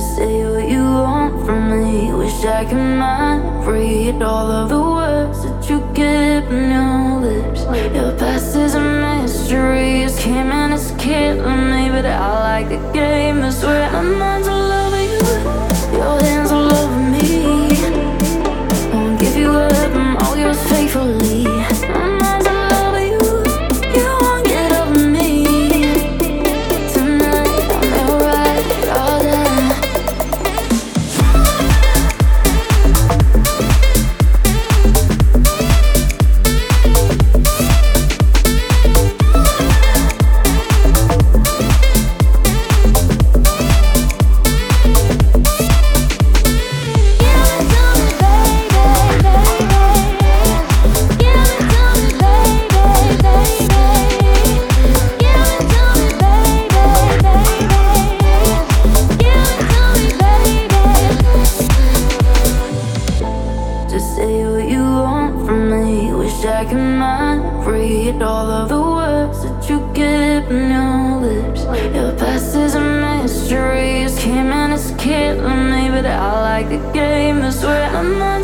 Just say what you want from me. Wish I could mind read all of the words that you get in your lips. Your past is a mystery. It's came and it's killing me, but I like the game. I swear my mind's all over you. Your hands all over me. Won't give you up, I'm all yours faithfully. My mind's all over you. You won't get over me. Tonight I'll never write it all down. Just say what you want from me. Wish I could mind read all of the words that you get in your lips. Your past is a mystery. It's came and it's killing me, but I like the game. I swear I'm not